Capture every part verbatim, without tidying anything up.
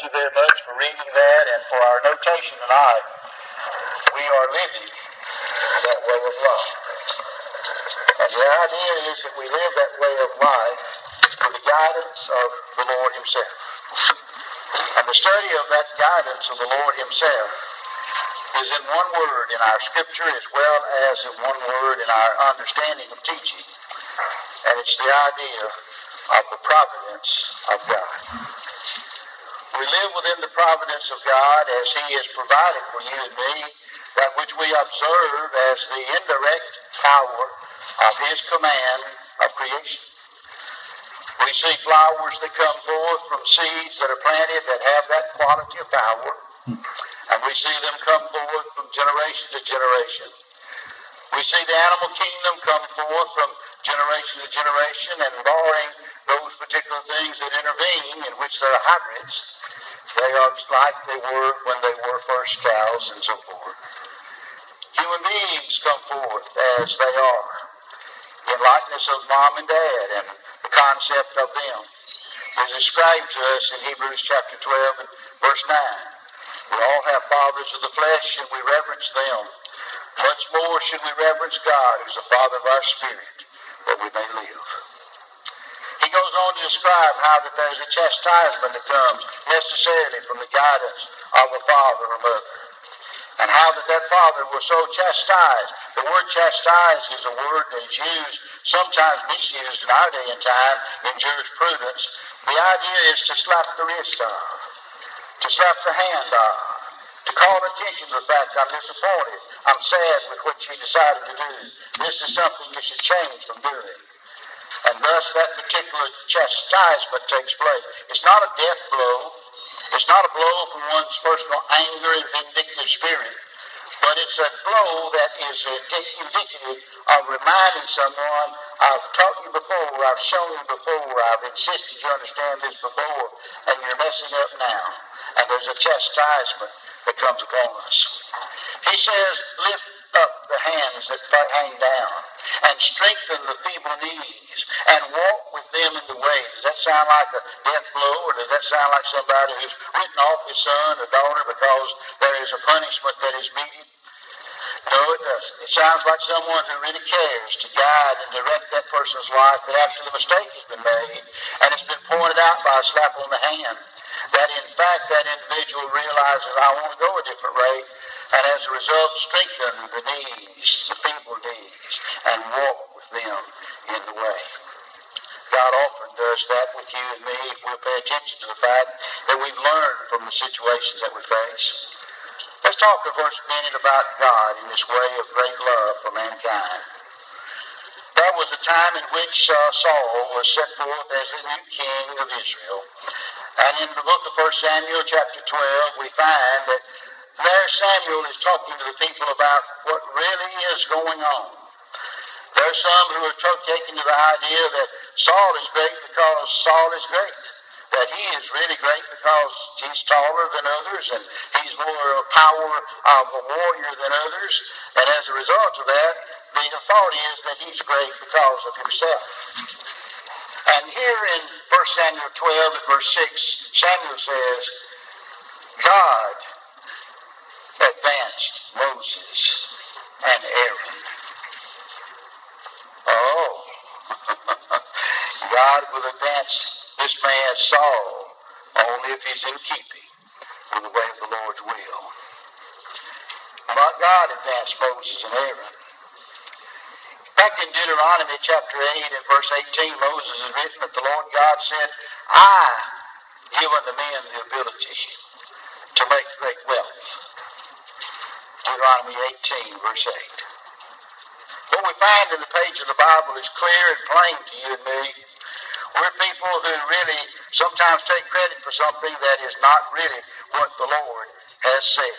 you very much for reading that, and for our notation tonight. We are living that way of life. And the idea is that we live that way of life with the guidance of the Lord Himself. And the study of that guidance of the Lord Himself is in one word in our Scripture as well as in one word in our understanding of teaching. And it's the idea of the providence of God. We live within the providence of God as He has provided for you and me that which we observe as the indirect power of His command of creation. We see flowers that come forth from seeds that are planted that have that quality of power. And we see them come forth from generation to generation. We see the animal kingdom come forth from generation to generation, and barring those particular things that intervene in which there are hybrids, they are like they were when they were first cows and so forth. Human beings come forth as they are, in likeness of mom and dad and the concept of them is described to us in Hebrews chapter twelve and verse nine. We all have fathers of the flesh, and we reverence them. Much more should we reverence God, who's the Father of our spirit, that we may live. He goes on to describe how that there's a chastisement that comes necessarily from the guidance of a father or mother, and how that that father was so chastised. The word chastise is a word that is used, sometimes misused in our day and time in jurisprudence. The idea is to slap the wrist of, to slap the hand of, to call attention to the fact I'm disappointed, I'm sad with what you decided to do. This is something you should change from doing. And thus that particular chastisement takes place. It's not a death blow. It's not a blow from one's personal anger and vindictive spirit, but it's a blow that is indicative of reminding someone, I've taught you before, I've shown you before, I've insisted you understand this before, and you're messing up now. And there's a chastisement that comes upon us. He says, lift up the hands that hang down, and strengthen the feeble knees, and walk with them in the way. Does that sound like a death blow, or does that sound like somebody who's written off his son or daughter because there is a punishment that is meted? No, it doesn't. It sounds like someone who really cares to guide and direct that person's life, that after the mistake has been made, and it's been pointed out by a slap on the hand, that in fact that individual realizes, I want to go a different way, and as a result strengthen the knees, the feeble knees, and walk with them in the way. God often does that with you and me if we'll pay attention to the fact that we've learned from the situations that we face. Let's talk for first a minute about God in this way of great love for mankind. There was a time in which uh, Saul was set forth as the new king of Israel. And in the book of First Samuel chapter twelve, we find that there Samuel is talking to the people about what really is going on. There are some who are taken to the idea that Saul is great because Saul is great, that he is really great because he's taller than others and he's more power of a warrior than others. And as a result of that, the thought is that he's great because of himself. And here in First Samuel twelve and verse six, Samuel says, God advanced Moses and Aaron. Oh, God will advance this man Saul only if he's in keeping with the way of the Lord's will. But God advanced Moses and Aaron. Back in Deuteronomy chapter eight and verse eighteen, Moses has written that the Lord God said, I give unto men the ability to make great wealth. Deuteronomy eighteen, verse eight. What we find in the page of the Bible is clear and plain to you and me. We're people who really sometimes take credit for something that is not really what the Lord has said.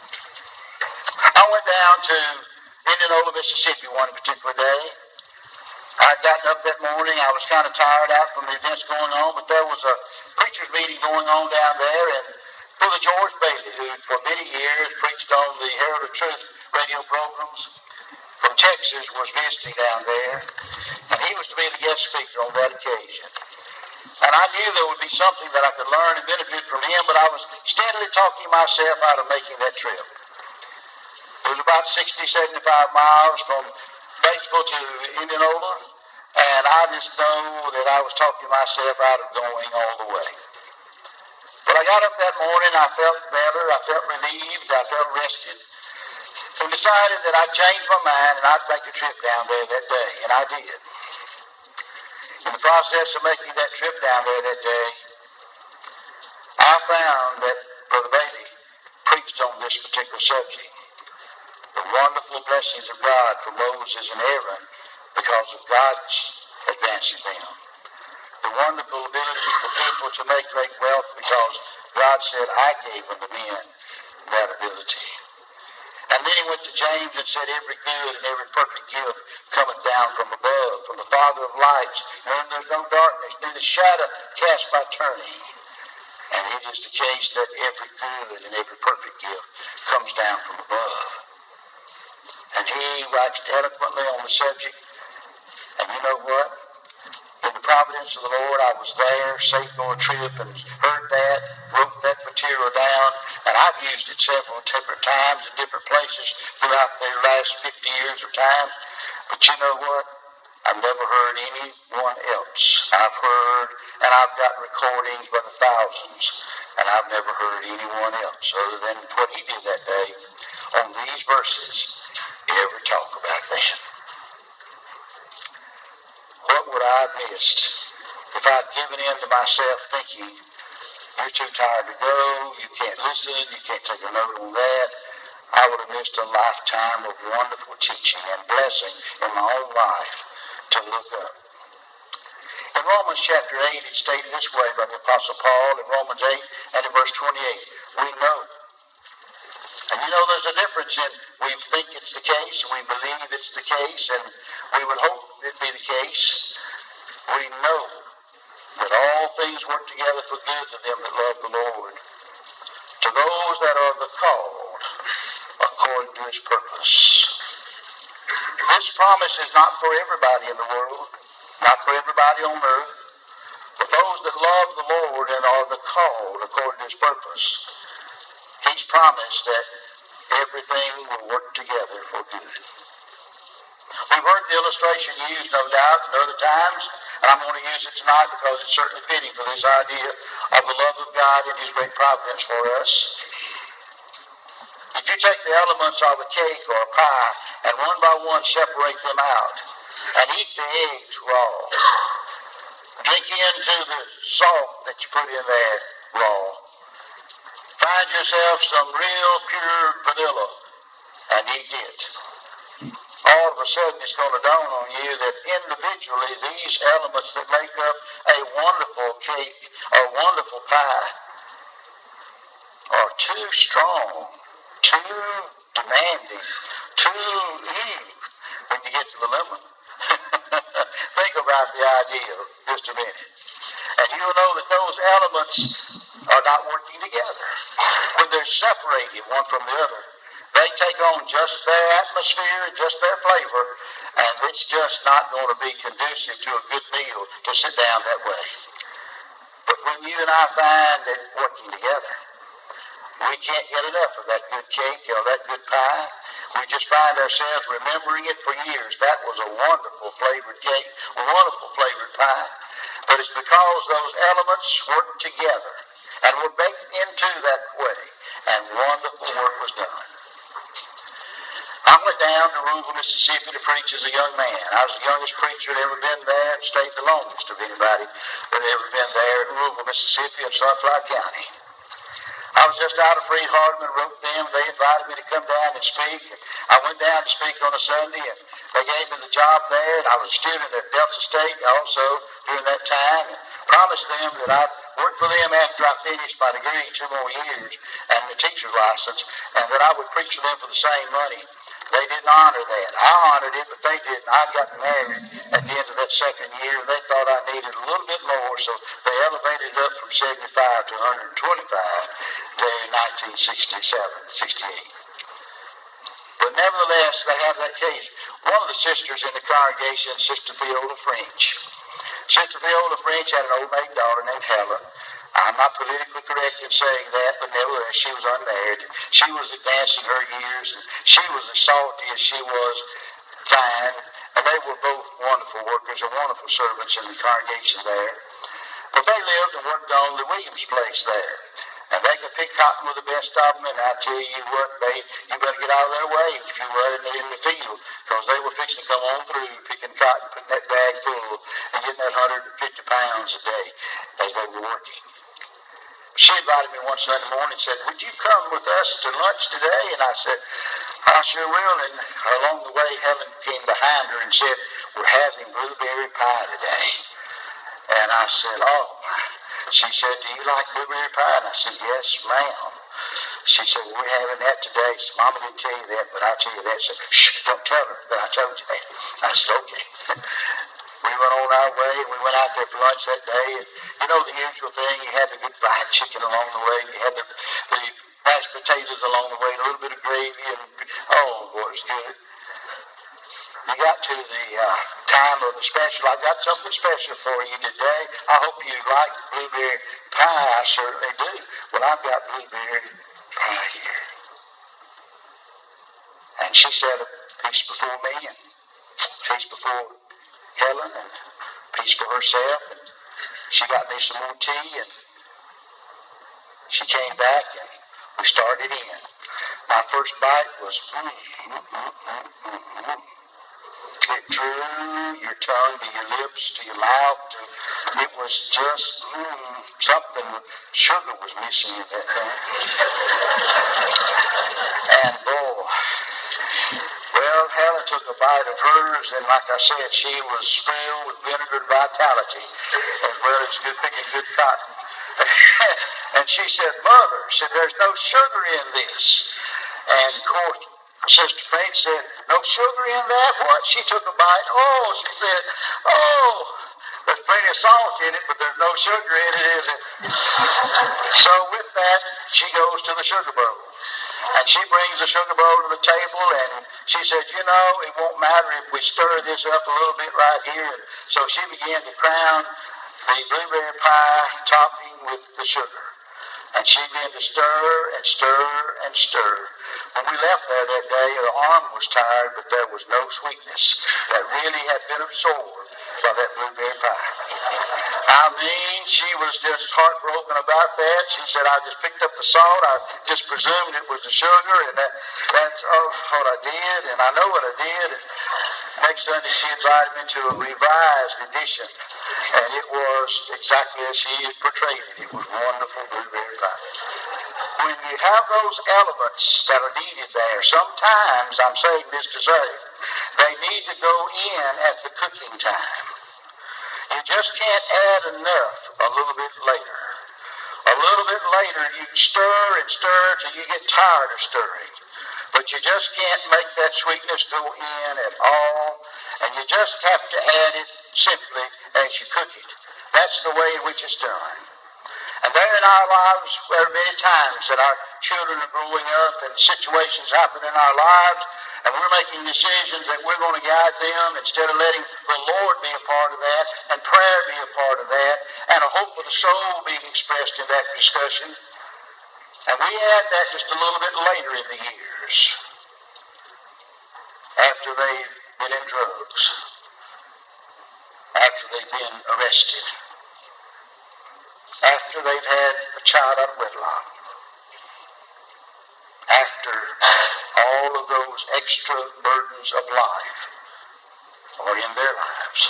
I went down to Indianola, Mississippi one particular day. I'd gotten up that morning. I was kind of tired out from the events going on, but there was a preacher's meeting going on down there, and Brother George Bailey, who for many years preached on the Herald of Truth radio programs from Texas, was visiting down there, and he was to be the guest speaker on that occasion. And I knew there would be something that I could learn and benefit from him, but I was steadily talking myself out of making that trip. It was about sixty, seventy-five miles from Batesville to Indianola, and I just know that I was talking myself out of going all the way. But I got up that morning, I felt better, I felt relieved, I felt rested, and decided that I'd change my mind and I'd make a trip down there that day, and I did. In the process of making that trip down there that day, I found that Brother Bailey preached on this particular subject. The wonderful blessings of God for Moses and Aaron because of God's advancing them. The wonderful ability for people to make great wealth because God said, I gave them the men that ability. And then he went to James and said, every good and every perfect gift cometh down from above, from the Father of lights, and when there's no darkness, neither shadow cast by turning. And it is the case that every good and every perfect gift comes down from above. And he writes eloquently on the subject. And you know what? In the providence of the Lord, I was there, safe on a trip, and heard that, wrote that material down, and I've used it several different times in different places throughout the last fifty years of time. But you know what? I've never heard anyone else. I've heard, and I've got recordings by the thousands, and I've never heard anyone else other than what he did that day on these verses ever talk about that. What would I have missed if I'd given in to myself thinking, you're too tired to go, you can't listen, you can't take a note on that. I would have missed a lifetime of wonderful teaching and blessing in my own life to look up. In Romans chapter eight, it's stated this way by the Apostle Paul in Romans eight and in verse twenty-eight. We know. And you know there's a difference in we think it's the case, we believe it's the case, and we would hope it be the case. We know that all things work together for good to them that love the Lord, to those that are the called according to his purpose. This promise is not for everybody in the world, not for everybody on earth, but those that love the Lord and are the called according to his purpose. He's promised that everything will work together for good. We've heard the illustration used, no doubt, at other times, and I'm going to use it tonight because it's certainly fitting for this idea of the love of God and his great providence for us. If you take the elements of a cake or a pie and one by one separate them out and eat the eggs raw, drink into the salt that you put in there raw, find yourself some real pure vanilla and eat it. All of a sudden it's going to dawn on you that individually these elements that make up a wonderful cake or wonderful pie are too strong, too demanding, too evil when you get to the lemon. Think about the idea just a minute. And you'll know that those elements are not working together. When they're separated one from the other, they take on just their atmosphere and just their flavor, and it's just not going to be conducive to a good meal to sit down that way. But when you and I find it working together, we can't get enough of that good cake or that good pie. We just find ourselves remembering it for years. That was a wonderful flavored cake, a wonderful flavored pie. But it's because those elements work together and were baked into that way, and wonderful work was done. I went down to Louisville, Mississippi to preach as a young man. I was the youngest preacher that ever been there and stayed the longest of anybody that had ever been there in Louisville, Mississippi in Sunflower County. I was just out of Freed Hardeman, wrote them. They invited me to come down and speak. And I went down to speak on a Sunday, and they gave me the job there. And I was a student at Delta State also during that time, and promised them that I'd work for them after I finished my degree, two more years, and the teacher's license, and that I would preach for them for the same money. They didn't honor that. I honored it, but they didn't. I got married at the end of that second year, and they thought I needed a little bit more, so they elevated it up from seventy-five to one hundred twenty-five there in nineteen sixty-seven, sixty-eight. But nevertheless, they have that case. One of the sisters in the congregation, Sister Viola French, Sister Viola French had an old maid daughter named Helen. I'm not politically correct in saying that, but nevertheless, she was unmarried. She was advanced in her years, and she was as salty as she was fine, and they were both wonderful workers and wonderful servants in the congregation there. But they lived and worked on the Williams place there. And they could pick cotton with the best of them, and I tell you what, they, you better get out of their way if you were in the, in the field, because they were fixing to come on through picking cotton, putting that bag full, and getting that one hundred fifty pounds a day as they were working. She invited me one Sunday morning and said, would you come with us to lunch today? And I said, I sure will. And along the way, Helen came behind her and said, we're having blueberry pie today. And I said, oh. She said, do you like blueberry pie? And I said, yes, ma'am. She said, well, we're having that today. So Mama didn't tell you that, but I'll tell you that. She said, shh, don't tell her that I told you that. I said, okay. We went on our way, and we went out there for lunch that day. And you know the usual thing, you had the good fried chicken along the way. You had the, the mashed potatoes along the way, and a little bit of gravy. And oh, boy, it was good. We got to the uh, time of the special. I got something special for you today. I hope you like blueberry pie. I certainly do. Well, I've got blueberry pie here. And she said a piece before me, and a piece before Helen, and a piece for herself. And she got me some more tea, and she came back, and we started in. My first bite was, mm, mm, mm, mm, mm, mm. It drew your tongue to your lips, to your mouth. To, it was just mm, something. Sugar was missing in that thing. And boy, well, Helen took a bite of hers, and like I said, she was filled with vinegar and vitality, as well as good picking good cotton. And she said, Mother, said, there's no sugar in this. And of course, Sister French said, no sugar in that? What? She took a bite. Oh, she said, oh, there's plenty of salt in it, but there's no sugar in it, is it? So with that, she goes to the sugar bowl. And she brings the sugar bowl to the table, and she said, you know, it won't matter if we stir this up a little bit right here. And so she began to crown the blueberry pie topping with the sugar. And she began to stir and stir and stir. When we left there that day, her arm was tired, but there was no sweetness that really had been absorbed by that blueberry pie. I mean, she was just heartbroken about that. She said, I just picked up the salt. I just presumed it was the sugar, and that, that's oh, what I did, and I know what I did. And next Sunday, she invited me to a revised edition, and it was exactly as she had portrayed it. It was wonderful blueberry pie. When you have those elements that are needed there, sometimes, I'm saying this to say, they need to go in at the cooking time. You just can't add enough a little bit later. A little bit later, you stir and stir till you get tired of stirring. But you just can't make that sweetness go in at all, and you just have to add it simply as you cook it. That's the way in which it's done. And there in our lives, there are many times that our children are growing up and situations happen in our lives, and we're making decisions that we're going to guide them instead of letting the Lord be a part of that, and prayer be a part of that, and a hope of the soul being expressed in that discussion. And we add that just a little bit later in the years, after they've been in drugs, after they've been arrested, after they've had a child out of wedlock, after all of those extra burdens of life are in their lives.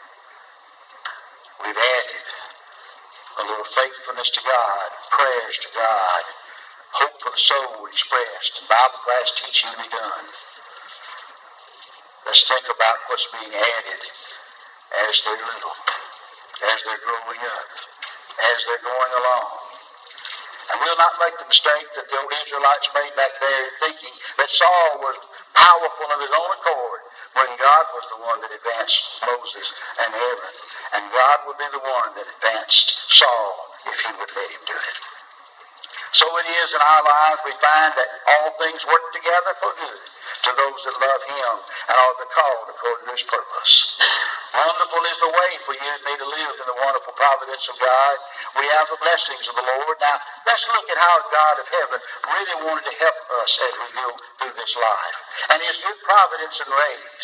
We've added a little faithfulness to God, prayers to God, hope for the soul expressed, and Bible class teaching to be done. Let's think about what's being added as they're little, as they're growing up, as they're going along. And we'll not make the mistake that the old Israelites made back there thinking that Saul was powerful of his own accord when God was the one that advanced Moses and Aaron. And God would be the one that advanced Saul if he would let him do it. So it is in our lives we find that all things work together for good to those that love him and are the called according to his purpose. Wonderful is the way for you and me to live in the wonderful providence of God. We have the blessings of the Lord. Now, let's look at how God of heaven really wanted to help us as we go through this life. And His good providence and ways.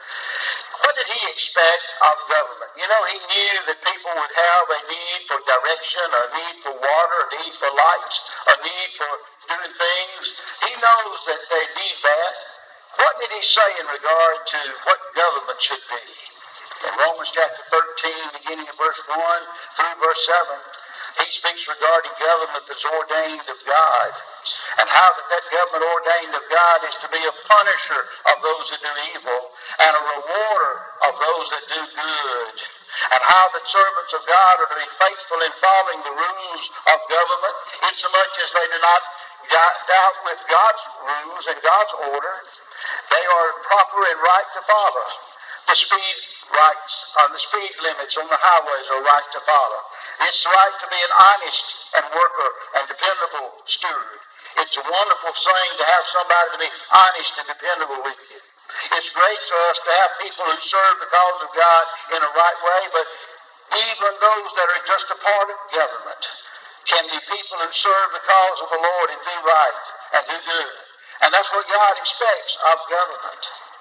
What did He expect of government? You know, He knew that people would have a need for direction, a need for water, a need for lights, a need for doing things. He knows that they need that. What did He say in regard to what government should be? In Romans chapter thirteen, beginning in verse one through verse seven, he speaks regarding government that's ordained of God, and how that that government ordained of God is to be a punisher of those that do evil and a rewarder of those that do good, and how that servants of God are to be faithful in following the rules of government, insomuch as they do not doubt with God's rules and God's order. They are proper and right to follow. The speed rights on the speed limits on the highways are right to follow. It's right to be an honest and worker and dependable steward. It's a wonderful thing to have somebody to be honest and dependable with you. It's great for us to have people who serve the cause of God in a right way, but even those that are just a part of government can be people who serve the cause of the Lord and do right and do good. And that's what God expects of government.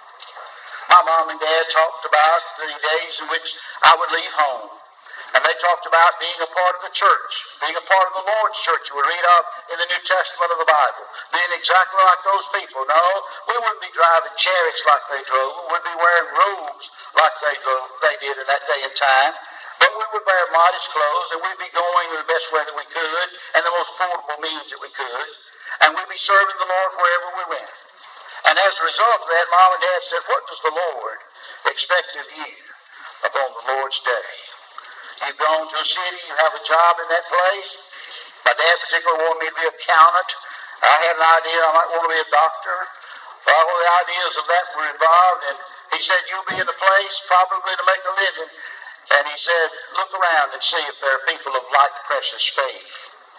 My mom and dad talked about the days in which I would leave home. And they talked about being a part of the church, being a part of the Lord's church we read of in the New Testament of the Bible, being exactly like those people. No, we wouldn't be driving chariots like they drove. We wouldn't be wearing robes like they drove, they did in that day and time. But we would wear modest clothes, and we'd be going in the best way that we could, and the most affordable means that we could. And we'd be serving the Lord wherever we went. And as a result of that, Mom and Dad said, what does the Lord expect of you upon the Lord's day? You've gone to a city, you have a job in that place. My dad particularly wanted me to be an accountant. I had an idea I might want to be a doctor. All the ideas of that were involved, and he said, you'll be in a place probably to make a living. And he said, look around and see if there are people of like precious faith.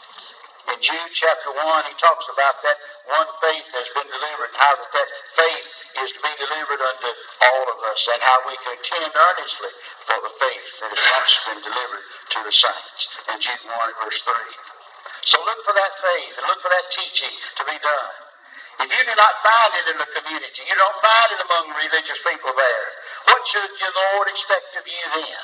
In Jude chapter one, he talks about that one faith has been delivered, how that, that faith is to be delivered unto all of us, and how we contend earnestly for the faith that has once been delivered to the saints. In Jude one, verse three. So look for that faith, and look for that teaching to be done. If you do not find it in the community, you don't find it among religious people there, what should your Lord expect of you then?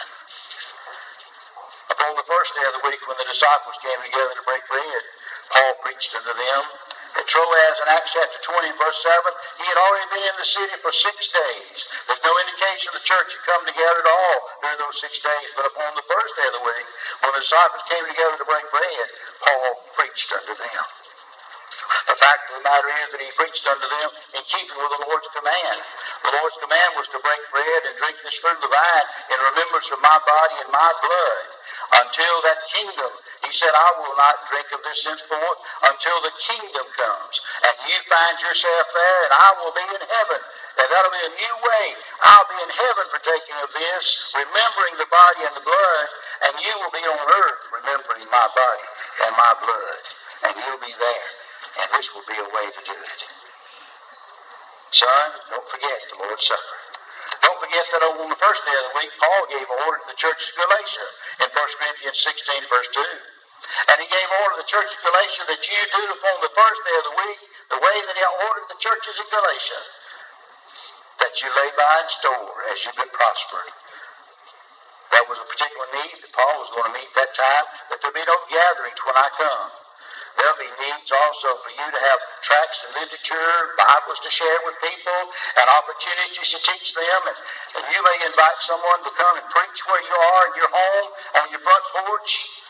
Upon the first day of the week, when the disciples came together to break bread, Paul preached unto them. At Troas in Acts chapter twenty, verse seven, he had already been in the city for six days. There's no indication the church had come together at all during those six days, but upon the first day of the week, when the disciples came together to break bread, Paul preached unto them. The fact of the matter is that he preached unto them in keeping with the Lord's command. The Lord's command was to break bread and drink this fruit of the vine in remembrance of my body and my blood. Until that kingdom, he said, I will not drink of this henceforth until the kingdom comes. And you find yourself there, and I will be in heaven. And that'll be a new way. I'll be in heaven partaking of this, remembering the body and the blood, and you will be on earth remembering my body and my blood. And you'll be there. And this will be a way to do it. Son, don't forget the Lord's Supper. Don't forget that on the first day of the week, Paul gave order to the church of Galatia in First Corinthians sixteen, verse two. And he gave order to the church of Galatia that you do upon the first day of the week the way that he ordered the churches of Galatia, that you lay by and store as you've been prospered. That was a particular need that Paul was going to meet that time, that there be no gatherings when I come. There'll be needs also for you to have tracts and literature, Bibles to share with people, and opportunities to teach them. And, and you may invite someone to come and preach where you are in your home, on your front porch.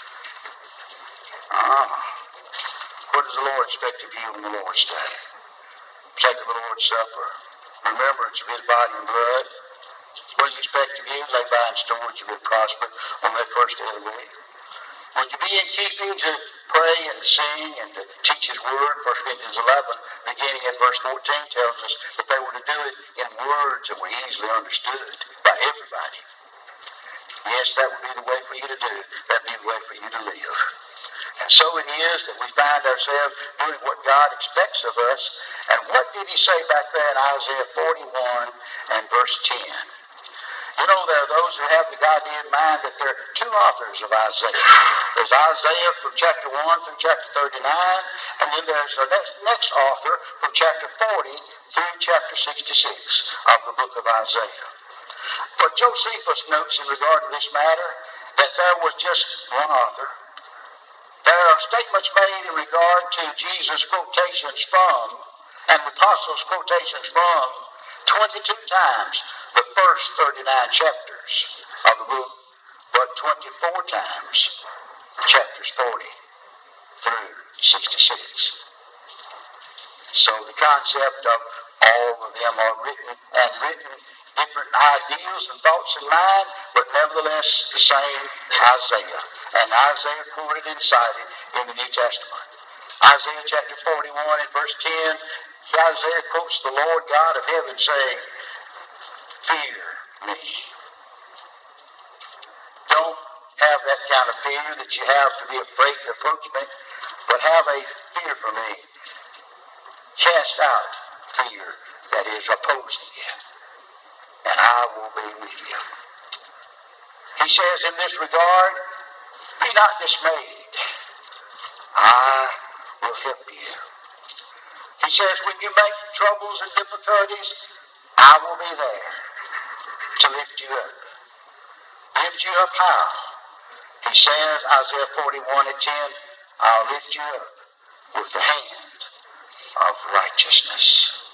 Ah, what does the Lord expect of you on the Lord's Day? Take the Lord's Supper. Remembrance of His body and blood. What does He expect of you? Lay by and store that you've been prospered on that first day of the week. Would you be in keeping to pray and to sing and to teach His Word? First Corinthians eleven, beginning at verse fourteen, tells us that they were to do it in words that were easily understood by everybody. Yes, that would be the way for you to do it. That would be the way for you to live. And so it is that we find ourselves doing what God expects of us. And what did He say back there in Isaiah forty-one and verse ten? You know, there are those who have the idea in mind that there are two authors of Isaiah. There's Isaiah from chapter one through chapter thirty-nine, and then there's the next, next author from chapter forty through chapter sixty-six of the book of Isaiah. But Josephus notes in regard to this matter that there was just one author. There are statements made in regard to Jesus' quotations from, and the apostles' quotations from, twenty-two times the first thirty-nine chapters of the book, but twenty-four times chapters forty through sixty-six. So the concept of all of them are written and written different ideals and thoughts in mind, but nevertheless the same Isaiah. And Isaiah quoted and cited in the New Testament. Isaiah chapter forty-one and verse ten, Isaiah quotes the Lord God of heaven saying, "Fear me." Don't have that kind of fear that you have to be afraid to approach me, but have a fear for me. Cast out fear that is opposing you, and I will be with you. He says in this regard, be not dismayed. I will help you. He says, when you make troubles and difficulties, I will be there to lift you up. Lift you up how? He says, Isaiah forty-one and ten, I'll lift you up with the hand of righteousness.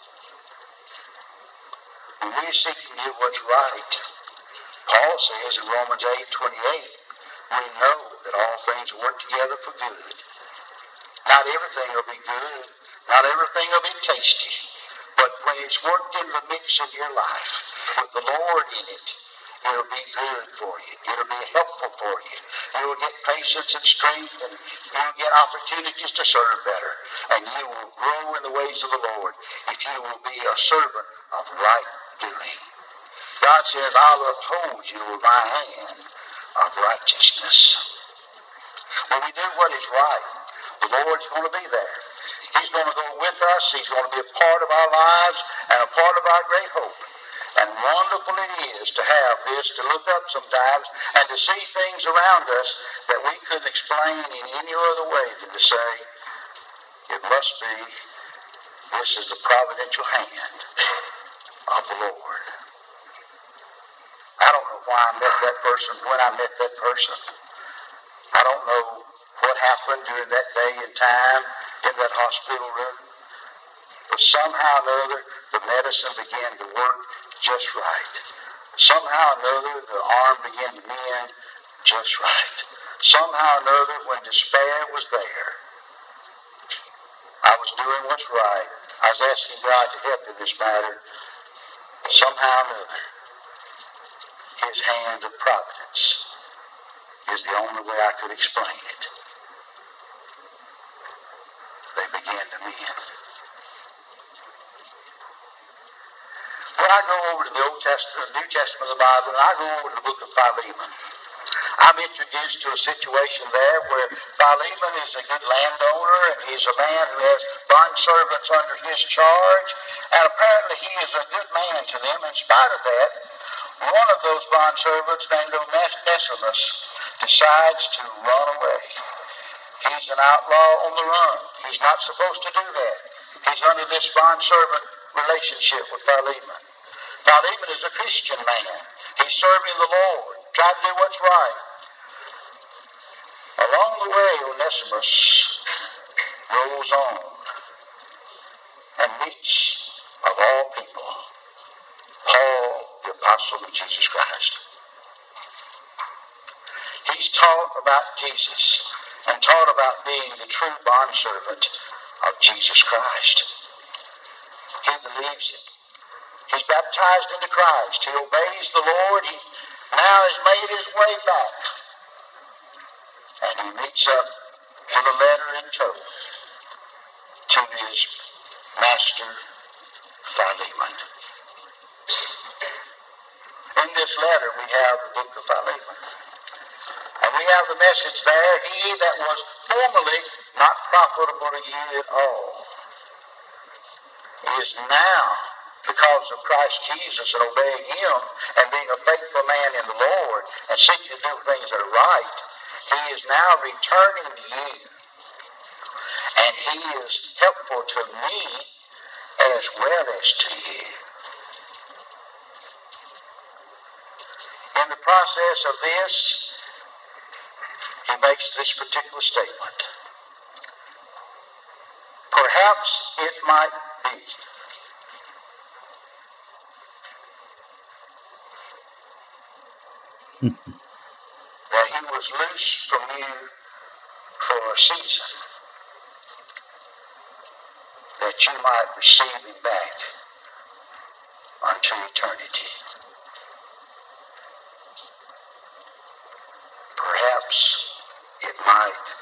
When we're seeking to do what's right, Paul says in Romans eight twenty-eight, we know that all things work together for good. Not everything will be good. Not everything will be tasty. But when it's worked in the mix of your life with the Lord in it, it'll be good for you. It'll be helpful for you. You'll get patience and strength, and you'll get opportunities to serve better. And you will grow in the ways of the Lord if you will be a servant of right doing. God says, I'll uphold you with my hand of righteousness. When we do what is right, the Lord's going to be there. He's going to go with us. He's going to be a part of our lives and a part of our great hope. And wonderful it is to have this, to look up sometimes and to see things around us that we couldn't explain in any other way than to say, it must be, this is the providential hand of the Lord. I don't know why I met that person, when I met that person. I don't know what happened during that day and time in that hospital room. But somehow or another, the medicine began to work just right. Somehow or another, the arm began to mend just right. Somehow or another, when despair was there, I was doing what's right. I was asking God to help in this matter. Somehow or another, His hand of providence is the only way I could explain it. They began to mend. When I go over to the Old Testament, New Testament of the Bible, and I go over to the book of Philemon, I'm introduced to a situation there where Philemon is a good landowner, and he's a man who has bond servants under his charge, and apparently he is a good man to them. In spite of that, one of those bond servants, named Onesimus, decides to run away. He's an outlaw on the run. He's not supposed to do that. He's under this bond servant relationship with Philemon. Philemon is a Christian man. He's serving the Lord, trying to do what's right. Along the way, Onesimus rolls on and meets, of all people, Paul, the apostle of Jesus Christ. He's taught about Jesus and taught about being the true bondservant of Jesus Christ. He believes it. He's baptized into Christ. He obeys the Lord. He now has made his way back. And he meets up with a letter in tow to his master, Philemon. In this letter, we have the book of Philemon. And we have the message there, he that was formerly not profitable to you at all is now because of Christ Jesus and obeying Him and being a faithful man in the Lord and seeking to do things that are right, He is now returning to you. And He is helpful to me as well as to you. In the process of this, He makes this particular statement. Perhaps it might be that He was loose from you for a season, that you might receive Him back unto eternity. Perhaps it might